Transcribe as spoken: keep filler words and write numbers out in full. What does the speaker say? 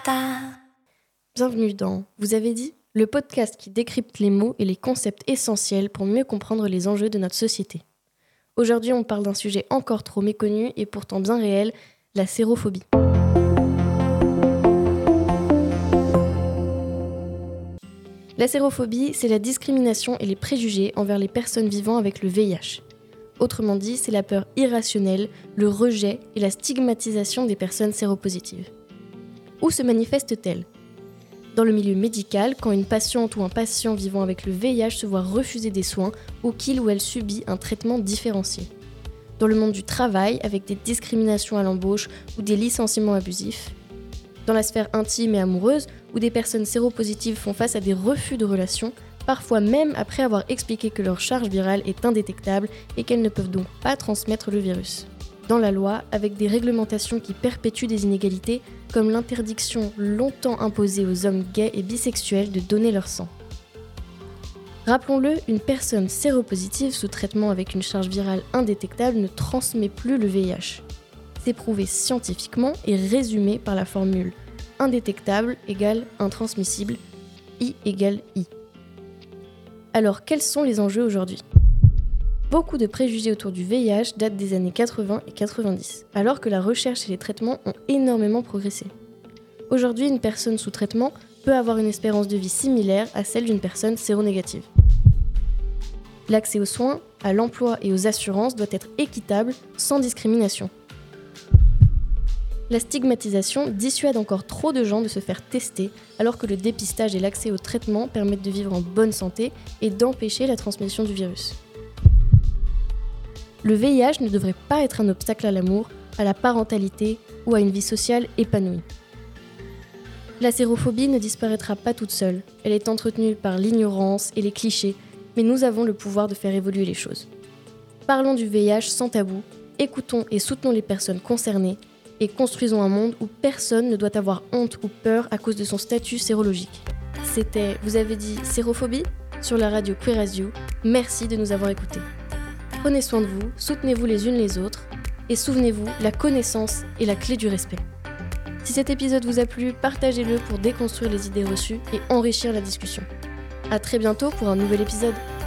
Bienvenue dans Vous avez dit, le podcast qui décrypte les mots et les concepts essentiels pour mieux comprendre les enjeux de notre société. Aujourd'hui, on parle d'un sujet encore trop méconnu et pourtant bien réel, la sérophobie. La sérophobie, c'est la discrimination et les préjugés envers les personnes vivant avec le V I H. Autrement dit, c'est la peur irrationnelle, le rejet et la stigmatisation des personnes séropositives. Où se manifeste-t-elle ? Dans le milieu médical, quand une patiente ou un patient vivant avec le V I H se voit refuser des soins ou qu'il ou elle subit un traitement différencié. Dans le monde du travail, avec des discriminations à l'embauche ou des licenciements abusifs. Dans la sphère intime et amoureuse, où des personnes séropositives font face à des refus de relations, parfois même après avoir expliqué que leur charge virale est indétectable et qu'elles ne peuvent donc pas transmettre le virus. Dans la loi, avec des réglementations qui perpétuent des inégalités, comme l'interdiction longtemps imposée aux hommes gays et bisexuels de donner leur sang. Rappelons-le, une personne séropositive sous traitement avec une charge virale indétectable ne transmet plus le V I H. C'est prouvé scientifiquement et résumé par la formule indétectable égale intransmissible, I égale I. Alors, quels sont les enjeux aujourd'hui ? Beaucoup de préjugés autour du V I H datent des années quatre-vingts et quatre-vingt-dix, alors que la recherche et les traitements ont énormément progressé. Aujourd'hui, une personne sous traitement peut avoir une espérance de vie similaire à celle d'une personne séronégative. L'accès aux soins, à l'emploi et aux assurances doit être équitable, sans discrimination. La stigmatisation dissuade encore trop de gens de se faire tester, alors que le dépistage et l'accès aux traitements permettent de vivre en bonne santé et d'empêcher la transmission du virus. Le V I H ne devrait pas être un obstacle à l'amour, à la parentalité ou à une vie sociale épanouie. La sérophobie ne disparaîtra pas toute seule. Elle est entretenue par l'ignorance et les clichés, mais nous avons le pouvoir de faire évoluer les choses. Parlons du V I H sans tabou, écoutons et soutenons les personnes concernées et construisons un monde où personne ne doit avoir honte ou peur à cause de son statut sérologique. C'était Vous avez dit sérophobie sur la radio Queer As You. Merci de nous avoir écoutés. Prenez soin de vous, soutenez-vous les unes les autres, et souvenez-vous, la connaissance est la clé du respect. Si cet épisode vous a plu, partagez-le pour déconstruire les idées reçues et enrichir la discussion. À très bientôt pour un nouvel épisode.